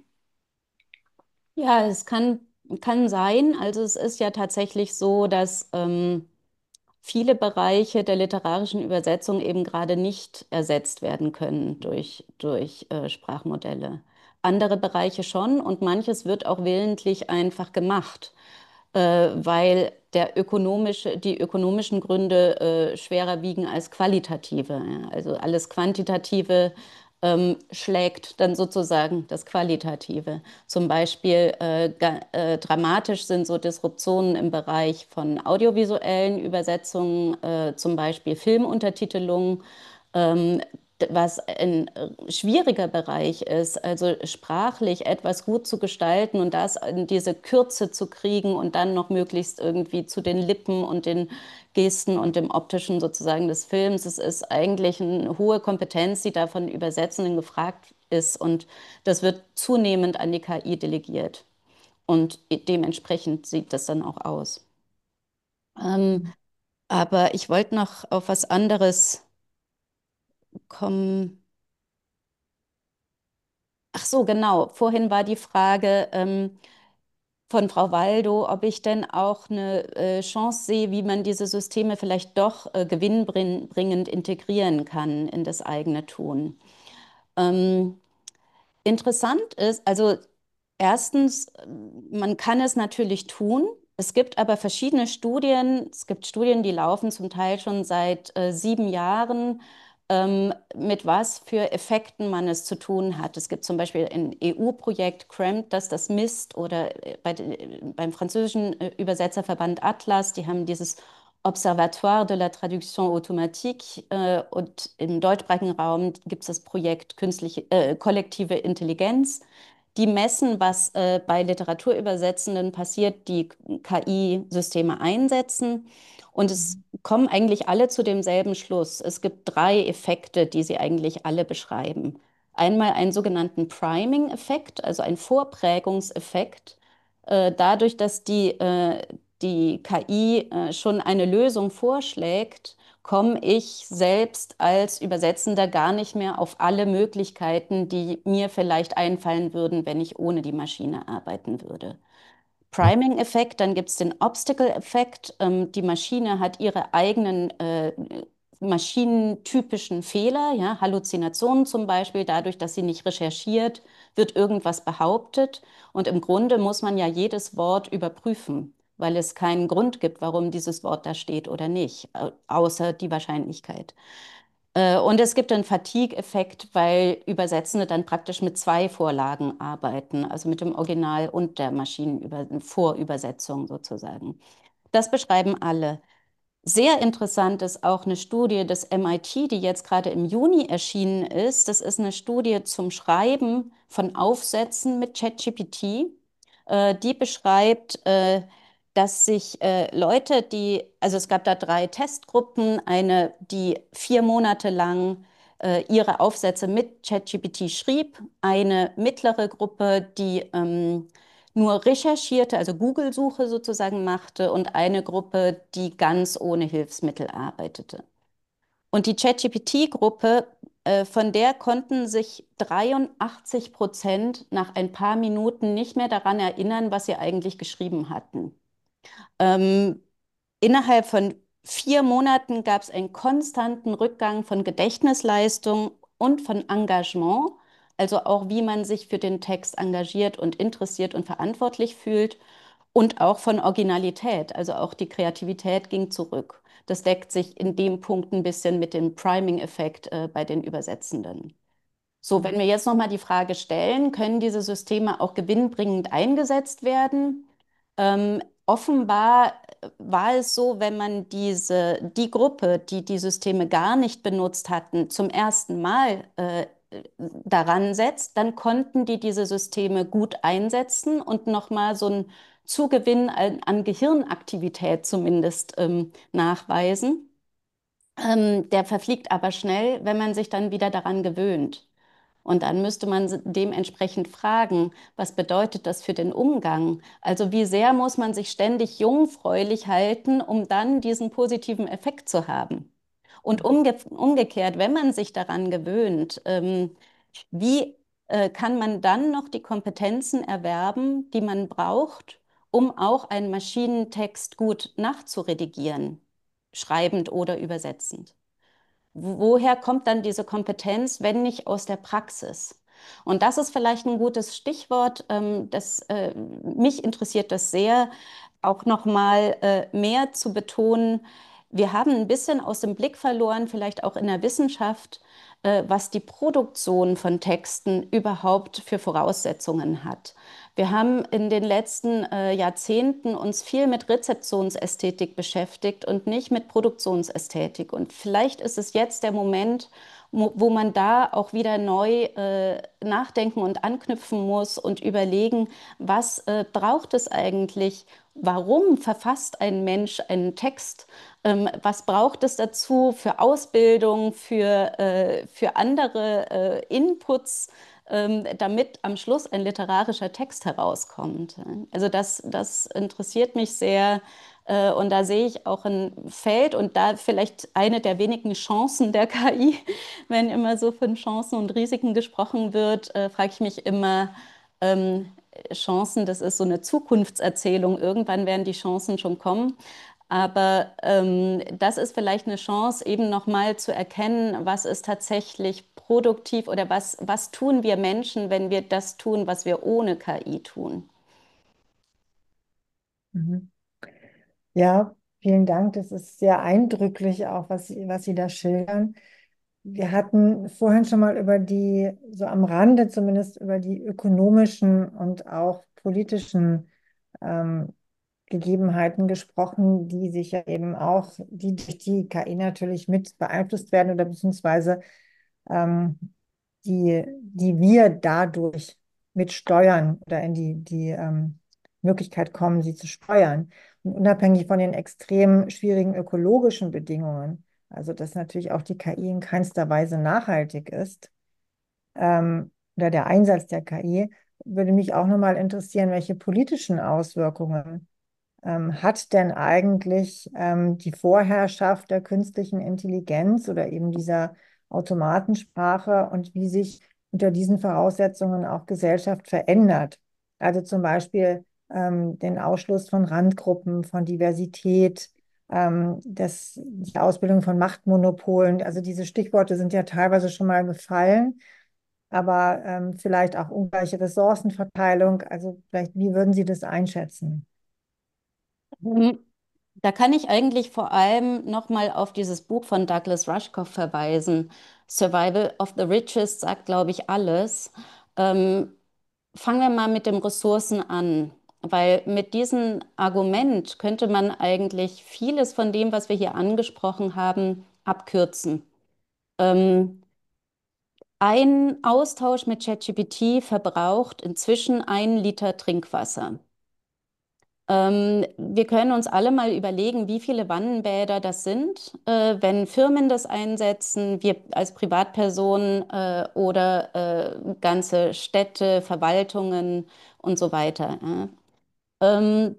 Ja, es kann, kann sein. Also es ist ja tatsächlich so, dass ähm, viele Bereiche der literarischen Übersetzung eben gerade nicht ersetzt werden können durch, durch äh, Sprachmodelle. Andere Bereiche schon und manches wird auch willentlich einfach gemacht, äh, weil der ökonomische, die ökonomischen Gründe äh, schwerer wiegen als qualitative. Ja. Also alles Quantitative ähm, schlägt dann sozusagen das Qualitative. Zum Beispiel äh, ga, äh, dramatisch sind so Disruptionen im Bereich von audiovisuellen Übersetzungen, äh, zum Beispiel Filmuntertitelung, ähm, was ein äh, schwieriger Bereich ist, also sprachlich etwas gut zu gestalten und das in diese Kürze zu kriegen und dann noch möglichst irgendwie zu den Lippen und den Gesten und dem Optischen sozusagen des Films. Es ist eigentlich eine hohe Kompetenz, die da von Übersetzenden gefragt ist und das wird zunehmend an die K I delegiert und dementsprechend sieht das dann auch aus. Ähm, aber ich wollte noch auf was anderes kommen. Ach so, genau. Vorhin war die Frage ähm, von Frau Waldo, ob ich denn auch eine äh, Chance sehe, wie man diese Systeme vielleicht doch äh, gewinnbringend integrieren kann in das eigene Tun. Ähm, Interessant ist, also erstens, man kann es natürlich tun. Es gibt aber verschiedene Studien. Es gibt Studien, die laufen zum Teil schon seit äh, sieben Jahren, ähm, mit was für Effekten man es zu tun hat. Es gibt zum Beispiel ein E U-Projekt CRAMP, das das misst, oder äh, bei, de- beim französischen äh, Übersetzerverband Atlas, die haben dieses Observatoire de la Traduction Automatique äh, und im deutschsprachigen Raum gibt es das Projekt künstliche, äh, kollektive Intelligenz. Die messen, was äh, bei Literaturübersetzenden passiert, die K I-Systeme einsetzen. Und es kommen eigentlich alle zu demselben Schluss. Es gibt drei Effekte, die sie eigentlich alle beschreiben. Einmal einen sogenannten Priming-Effekt, also ein Vorprägungseffekt. Äh, dadurch, dass die, äh, die K I äh, schon eine Lösung vorschlägt, komme ich selbst als Übersetzender gar nicht mehr auf alle Möglichkeiten, die mir vielleicht einfallen würden, wenn ich ohne die Maschine arbeiten würde. Priming-Effekt, dann gibt es den Obstacle-Effekt. Ähm, die Maschine hat ihre eigenen äh, maschinentypischen Fehler, ja, Halluzinationen zum Beispiel, dadurch, dass sie nicht recherchiert, wird irgendwas behauptet. Und im Grunde muss man ja jedes Wort überprüfen, weil es keinen Grund gibt, warum dieses Wort da steht oder nicht, au- außer die Wahrscheinlichkeit. Äh, Und es gibt einen Fatigue-Effekt, weil Übersetzende dann praktisch mit zwei Vorlagen arbeiten, also mit dem Original und der Maschinenvorübersetzung sozusagen. Das beschreiben alle. Sehr interessant ist auch eine Studie des M I T, die jetzt gerade im Juni erschienen ist. Das ist eine Studie zum Schreiben von Aufsätzen mit ChatGPT. Äh, die beschreibt, äh, dass sich äh, Leute, die, also es gab da drei Testgruppen, eine, die vier Monate lang äh, ihre Aufsätze mit ChatGPT schrieb, eine mittlere Gruppe, die ähm, nur recherchierte, also Google-Suche sozusagen machte und eine Gruppe, die ganz ohne Hilfsmittel arbeitete. Und die ChatGPT-Gruppe, äh, von der konnten sich dreiundachtzig Prozent nach ein paar Minuten nicht mehr daran erinnern, was sie eigentlich geschrieben hatten. Ähm, Innerhalb von vier Monaten gab es einen konstanten Rückgang von Gedächtnisleistung und von Engagement, also auch wie man sich für den Text engagiert und interessiert und verantwortlich fühlt und auch von Originalität, also auch die Kreativität ging zurück. Das deckt sich in dem Punkt ein bisschen mit dem Priming-Effekt äh, bei den Übersetzenden. So, wenn wir jetzt nochmal die Frage stellen, können diese Systeme auch gewinnbringend eingesetzt werden? Ähm, offenbar äh, war es so, wenn man diese, die Gruppe, die die Systeme gar nicht benutzt hatten, zum ersten Mal äh, daran setzt, dann konnten die diese Systeme gut einsetzen und nochmal so einen Zugewinn an, an Gehirnaktivität zumindest ähm, nachweisen. Ähm, der verfliegt aber schnell, wenn man sich dann wieder daran gewöhnt. Und dann müsste man dementsprechend fragen, was bedeutet das für den Umgang? Also wie sehr muss man sich ständig jungfräulich halten, um dann diesen positiven Effekt zu haben? Und umge umgekehrt, wenn man sich daran gewöhnt, ähm, wie äh, kann man dann noch die Kompetenzen erwerben, die man braucht, um auch einen Maschinentext gut nachzuredigieren, schreibend oder übersetzend? Woher kommt dann diese Kompetenz, wenn nicht aus der Praxis? Und das ist vielleicht ein gutes Stichwort. Ähm, das, äh, mich interessiert das sehr, auch nochmal äh, mehr zu betonen. Wir haben ein bisschen aus dem Blick verloren, vielleicht auch in der Wissenschaft, äh, was die Produktion von Texten überhaupt für Voraussetzungen hat. Wir haben in den letzten äh, Jahrzehnten uns viel mit Rezeptionsästhetik beschäftigt und nicht mit Produktionsästhetik. Und vielleicht ist es jetzt der Moment, wo, wo man da auch wieder neu äh, nachdenken und anknüpfen muss und überlegen, was äh, braucht es eigentlich? Warum verfasst ein Mensch einen Text? Ähm, was braucht es dazu für Ausbildung, für, äh, für andere äh, Inputs? Ähm, damit am Schluss ein literarischer Text herauskommt. Also das, das interessiert mich sehr. Äh, und da sehe ich auch ein Feld und da vielleicht eine der wenigen Chancen der K I. Wenn immer so von Chancen und Risiken gesprochen wird, äh, frage ich mich immer, ähm, Chancen, das ist so eine Zukunftserzählung. Irgendwann werden die Chancen schon kommen. Aber ähm, das ist vielleicht eine Chance, eben nochmal zu erkennen, was ist tatsächlich produktiv oder was, was tun wir Menschen, wenn wir das tun, was wir ohne K I tun. Mhm. Ja, vielen Dank. Das ist sehr eindrücklich auch, was Sie, was Sie da schildern. Wir hatten vorhin schon mal über die, so am Rande zumindest, über die ökonomischen und auch politischen ähm, Gegebenheiten gesprochen, die sich ja eben auch, die durch die K I natürlich mit beeinflusst werden oder beziehungsweise ähm, die, die wir dadurch mit steuern oder in die, die ähm, Möglichkeit kommen, sie zu steuern. Und unabhängig von den extrem schwierigen ökologischen Bedingungen, also dass natürlich auch die K I in keinster Weise nachhaltig ist, ähm, oder der Einsatz der K I, würde mich auch nochmal interessieren, welche politischen Auswirkungen ähm, hat denn eigentlich ähm, die Vorherrschaft der künstlichen Intelligenz oder eben dieser Automatensprache und wie sich unter diesen Voraussetzungen auch Gesellschaft verändert? Also zum Beispiel ähm, den Ausschluss von Randgruppen, von Diversität, ähm, das, die Ausbildung von Machtmonopolen. Also diese Stichworte sind ja teilweise schon mal gefallen, aber ähm, vielleicht auch ungleiche Ressourcenverteilung. Also vielleicht, wie würden Sie das einschätzen? Mhm. Da kann ich eigentlich vor allem nochmal auf dieses Buch von Douglas Rushkoff verweisen. Survival of the Richest sagt, glaube ich, alles. Ähm, Fangen wir mal mit den Ressourcen an, weil mit diesem Argument könnte man eigentlich vieles von dem, was wir hier angesprochen haben, abkürzen. Ähm, ein Austausch mit ChatGPT verbraucht inzwischen ein Liter Trinkwasser. Ähm, wir können uns alle mal überlegen, wie viele Wannenbäder das sind, äh, wenn Firmen das einsetzen, wir als Privatpersonen äh, oder äh, ganze Städte, Verwaltungen und so weiter. Ja. Ähm,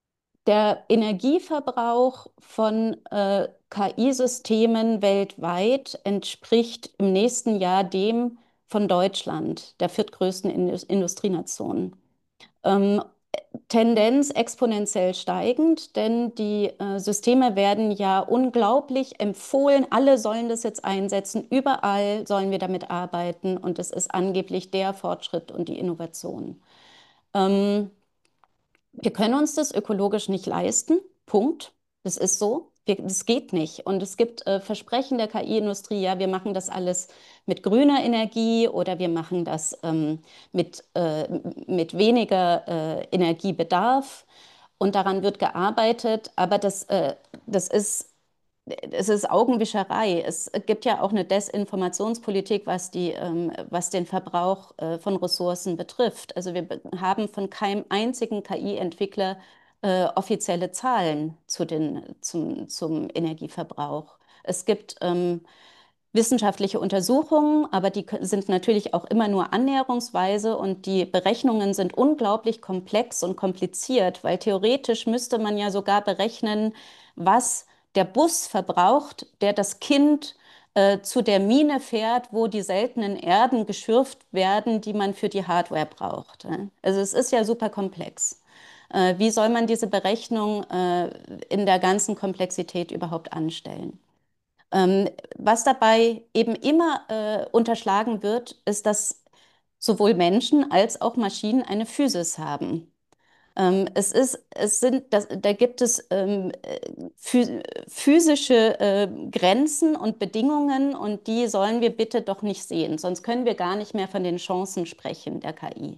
der Energieverbrauch von äh, K I-Systemen weltweit entspricht im nächsten Jahr dem von Deutschland, der viertgrößten Indus- Industrienation. Ähm, Tendenz exponentiell steigend, denn die äh, Systeme werden ja unglaublich empfohlen. Alle sollen das jetzt einsetzen, überall sollen wir damit arbeiten und es ist angeblich der Fortschritt und die Innovation. Ähm, Wir können uns das ökologisch nicht leisten. Punkt. Das ist so. Wir, das geht nicht. Und es gibt äh, Versprechen der K I-Industrie, ja, wir machen das alles mit grüner Energie oder wir machen das ähm, mit, äh, mit weniger äh, Energiebedarf. Und daran wird gearbeitet. Aber das, äh, das ist es ist Augenwischerei. Es gibt ja auch eine Desinformationspolitik, was die, ähm, was den Verbrauch äh, von Ressourcen betrifft. Also wir be- haben von keinem einzigen K I-Entwickler äh, offizielle Zahlen zu den, zum, zum Energieverbrauch. Es gibt ähm, wissenschaftliche Untersuchungen, aber die k- sind natürlich auch immer nur annäherungsweise und die Berechnungen sind unglaublich komplex und kompliziert, weil theoretisch müsste man ja sogar berechnen, was der Bus verbraucht, der das Kind äh, zu der Mine fährt, wo die seltenen Erden geschürft werden, die man für die Hardware braucht. Ja. Also es ist ja super komplex. Äh, wie soll man diese Berechnung äh, in der ganzen Komplexität überhaupt anstellen? Ähm, was dabei eben immer äh, unterschlagen wird, ist, dass sowohl Menschen als auch Maschinen eine Physis haben. Ähm, es ist, es sind, das, da gibt es ähm, äh, phys physische äh, Grenzen und Bedingungen und die sollen wir bitte doch nicht sehen, sonst können wir gar nicht mehr von den Chancen sprechen der K I.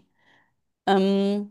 Ähm,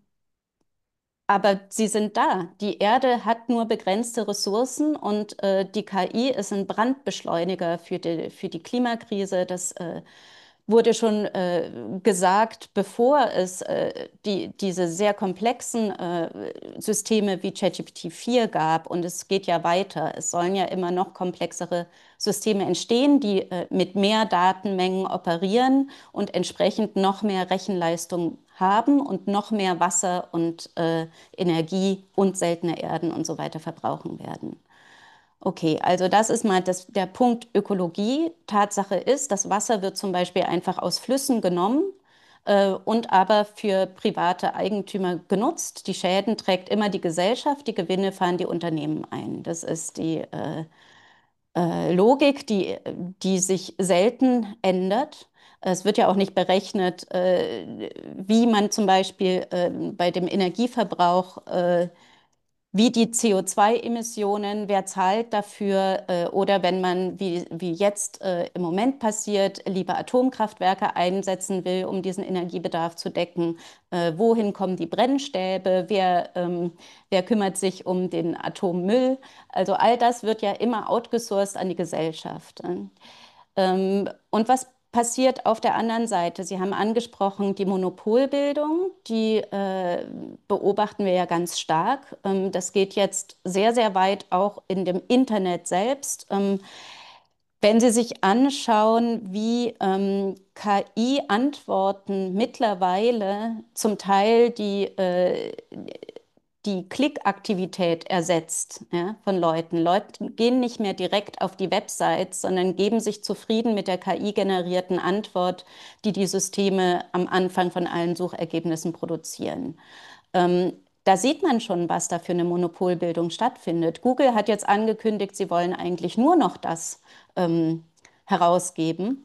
aber sie sind da. Die Erde hat nur begrenzte Ressourcen und äh, die K I ist ein Brandbeschleuniger für die, für die Klimakrise. Das äh, wurde schon äh, gesagt, bevor es äh, die, diese sehr komplexen äh, Systeme wie ChatGPT vier gab. Und es geht ja weiter. Es sollen ja immer noch komplexere Systeme entstehen, die äh, mit mehr Datenmengen operieren und entsprechend noch mehr Rechenleistung haben und noch mehr Wasser und äh, Energie und seltene Erden und so weiter verbrauchen werden. Okay, also das ist mal das, der Punkt Ökologie. Tatsache ist, das Wasser wird zum Beispiel einfach aus Flüssen genommen äh, und aber für private Eigentümer genutzt. Die Schäden trägt immer die Gesellschaft, die Gewinne fahren die Unternehmen ein. Das ist die äh, äh, Logik, die, die sich selten ändert. Es wird ja auch nicht berechnet, äh, wie man zum Beispiel äh, bei dem Energieverbrauch äh, wie die C O zwei Emissionen, wer zahlt dafür äh, oder wenn man, wie, wie jetzt äh, im Moment passiert, lieber Atomkraftwerke einsetzen will, um diesen Energiebedarf zu decken, äh, wohin kommen die Brennstäbe, wer, ähm, wer kümmert sich um den Atommüll. Also all das wird ja immer outgesourced an die Gesellschaft. Ähm, und was passiert auf der anderen Seite? Sie haben angesprochen, die Monopolbildung, die äh, beobachten wir ja ganz stark. Ähm, das geht jetzt sehr, sehr weit auch in dem Internet selbst. Ähm, Wenn Sie sich anschauen, wie ähm, K I-Antworten mittlerweile zum Teil die, äh, die Klickaktivität ersetzt, ja, von Leuten. Leute gehen nicht mehr direkt auf die Websites, sondern geben sich zufrieden mit der K I-generierten Antwort, die die Systeme am Anfang von allen Suchergebnissen produzieren. Ähm, Da sieht man schon, was da für eine Monopolbildung stattfindet. Google hat jetzt angekündigt, sie wollen eigentlich nur noch das ähm, herausgeben.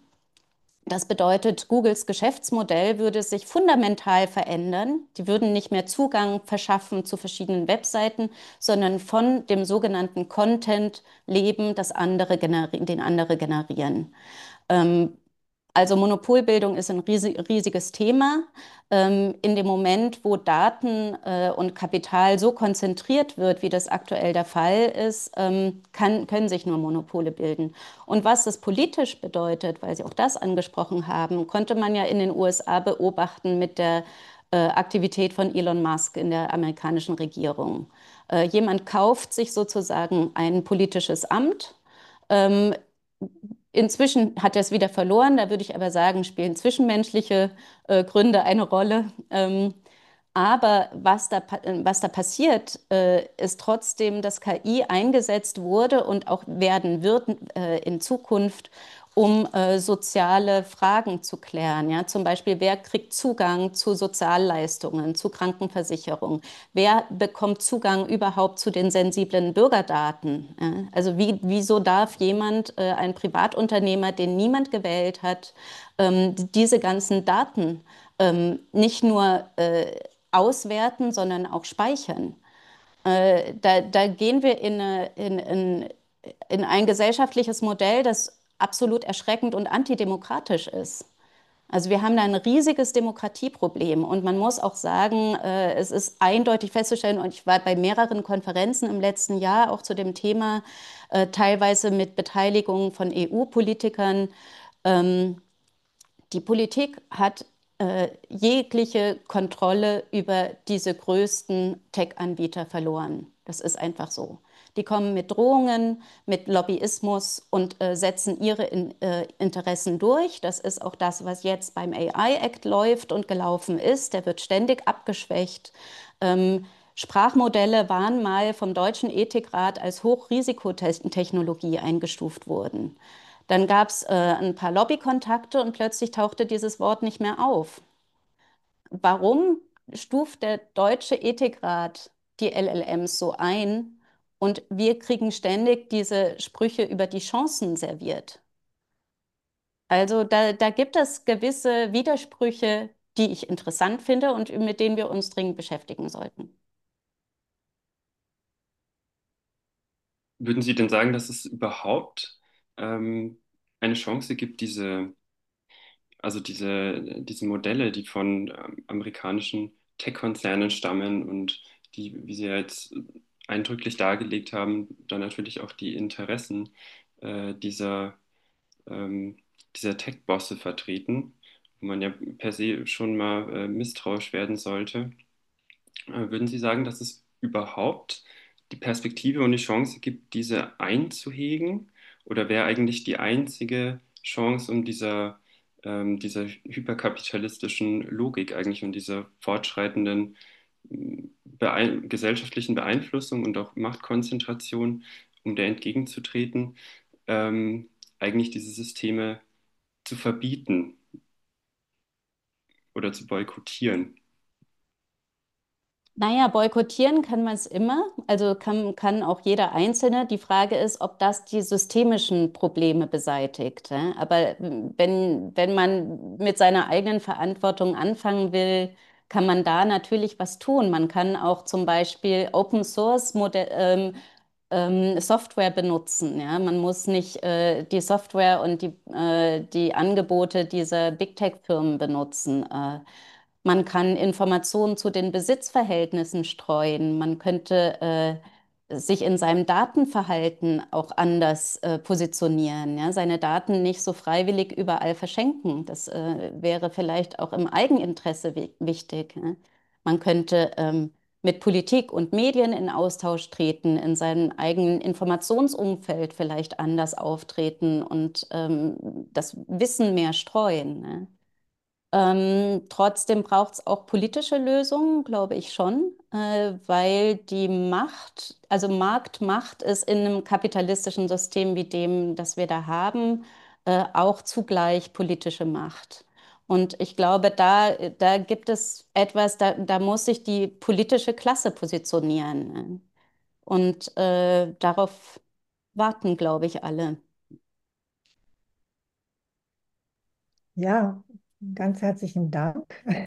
Das bedeutet, Googles Geschäftsmodell würde sich fundamental verändern. Die würden nicht mehr Zugang verschaffen zu verschiedenen Webseiten, sondern von dem sogenannten Content leben, das andere generi- den andere generieren. Ähm, also Monopolbildung ist ein riesig, riesiges Thema. Ähm, in dem Moment, wo Daten äh, und Kapital so konzentriert wird, wie das aktuell der Fall ist, ähm, kann, können sich nur Monopole bilden. Und was das politisch bedeutet, weil Sie auch das angesprochen haben, konnte man ja in den U S A beobachten mit der äh, Aktivität von Elon Musk in der amerikanischen Regierung. Äh, jemand kauft sich sozusagen ein politisches Amt. Ähm, Inzwischen hat er es wieder verloren, da würde ich aber sagen, spielen zwischenmenschliche äh, Gründe eine Rolle. Ähm, aber was da, was da passiert, äh, ist trotzdem, dass K I eingesetzt wurde und auch werden wird äh, in Zukunft, um äh, soziale Fragen zu klären. Ja? Zum Beispiel, wer kriegt Zugang zu Sozialleistungen, zu Krankenversicherung? Wer bekommt Zugang überhaupt zu den sensiblen Bürgerdaten? Ja? Also wie, wieso darf jemand, äh, ein Privatunternehmer, den niemand gewählt hat, ähm, diese ganzen Daten ähm, nicht nur äh, auswerten, sondern auch speichern? Äh, da, da gehen wir in, eine, in, in, in ein gesellschaftliches Modell, das absolut erschreckend und antidemokratisch ist. Also wir haben da ein riesiges Demokratieproblem und man muss auch sagen, äh, es ist eindeutig festzustellen, und ich war bei mehreren Konferenzen im letzten Jahr auch zu dem Thema, äh, teilweise mit Beteiligung von E U-Politikern. Ähm, Die Politik hat äh, jegliche Kontrolle über diese größten Tech-Anbieter verloren. Das ist einfach so. Die kommen mit Drohungen, mit Lobbyismus und äh, setzen ihre in, äh, Interessen durch. Das ist auch das, was jetzt beim A I-Act läuft und gelaufen ist. Der wird ständig abgeschwächt. Ähm, Sprachmodelle waren mal vom Deutschen Ethikrat als Hochrisikotechnologie eingestuft worden. Dann gab es äh, ein paar Lobbykontakte und plötzlich tauchte dieses Wort nicht mehr auf. Warum stuft der Deutsche Ethikrat die L L Ms so ein und wir kriegen ständig diese Sprüche über die Chancen serviert? Also da, da gibt es gewisse Widersprüche, die ich interessant finde und mit denen wir uns dringend beschäftigen sollten. Würden Sie denn sagen, dass es überhaupt ähm, eine Chance gibt, diese, also diese, diese Modelle, die von ähm, amerikanischen Tech-Konzernen stammen und die, wie Sie ja jetzt eindrücklich dargelegt haben, dann natürlich auch die Interessen äh, dieser, ähm, dieser Tech-Bosse vertreten, wo man ja per se schon mal äh, misstrauisch werden sollte. Äh, Würden Sie sagen, dass es überhaupt die Perspektive und die Chance gibt, diese einzuhegen? Oder wäre eigentlich die einzige Chance, um dieser, ähm, dieser hyperkapitalistischen Logik eigentlich und dieser fortschreitenden m, beein gesellschaftlichen Beeinflussung und auch Machtkonzentration, um der entgegenzutreten, ähm, eigentlich diese Systeme zu verbieten oder zu boykottieren? Naja, boykottieren kann man es immer, also kann, kann auch jeder Einzelne. Die Frage ist, ob das die systemischen Probleme beseitigt. Ja? Aber wenn, wenn man mit seiner eigenen Verantwortung anfangen will, kann man da natürlich was tun. Man kann auch zum Beispiel Open Source Modell, ähm, ähm, Software benutzen. Ja? Man muss nicht äh, die Software und die, äh, die Angebote dieser Big Tech-Firmen benutzen. Äh, man kann Informationen zu den Besitzverhältnissen streuen. Man könnte äh, sich in seinem Datenverhalten auch anders äh, positionieren, ja? Seine Daten nicht so freiwillig überall verschenken. Das äh, wäre vielleicht auch im Eigeninteresse wi wichtig. Ja? Man könnte ähm, mit Politik und Medien in Austausch treten, in seinem eigenen Informationsumfeld vielleicht anders auftreten und ähm, das Wissen mehr streuen. Ne? Ähm, trotzdem braucht es auch politische Lösungen, glaube ich schon, äh, weil die Macht, also Marktmacht ist in einem kapitalistischen System wie dem, das wir da haben, äh, auch zugleich politische Macht. Und ich glaube, da, da gibt es etwas, da, da muss sich die politische Klasse positionieren. Ne? Und äh, darauf warten, glaube ich, alle. Ja, ganz herzlichen Dank.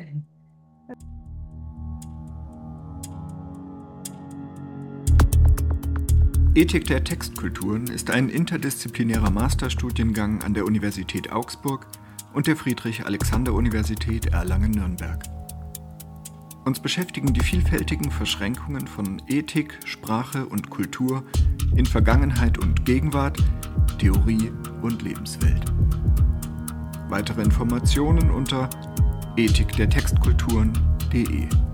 Ethik der Textkulturen ist ein interdisziplinärer Masterstudiengang an der Universität Augsburg und der Friedrich-Alexander-Universität Erlangen-Nürnberg. Uns beschäftigen die vielfältigen Verschränkungen von Ethik, Sprache und Kultur in Vergangenheit und Gegenwart, Theorie und Lebenswelt. Weitere Informationen unter ethik der Textkulturen punkt de